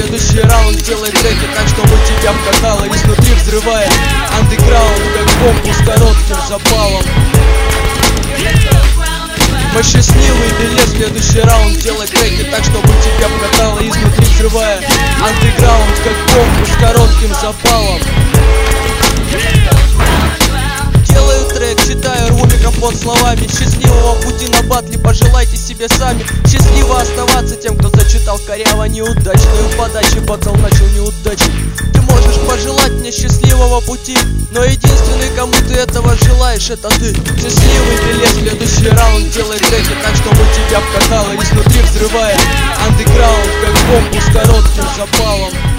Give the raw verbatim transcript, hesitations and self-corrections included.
следующий раунд делай треки так, чтобы тебя вкатало изнутри, взрывая андеграунд, как бомбу с коротким запалом. Мы счастливый билет, следующий раунд делай треки так, чтобы тебя вкатало изнутри, взрывая андеграунд, как бомбу с коротким запалом. Делаю трек, читаю, рву микрофон словами. Счастливого пути на батле пожелайте себе сами. Счастливо оставаться тем, кто зачитал коряво. Неудачную подачу батл начал неудачей. Ты можешь пожелать мне счастливого пути, но единственный, кому ты этого желаешь, это ты. Счастливый билет, следующий раунд делай треки так, чтобы тебя вкатало изнутри, взрывая андеграунд, как бомбу с коротким запалом.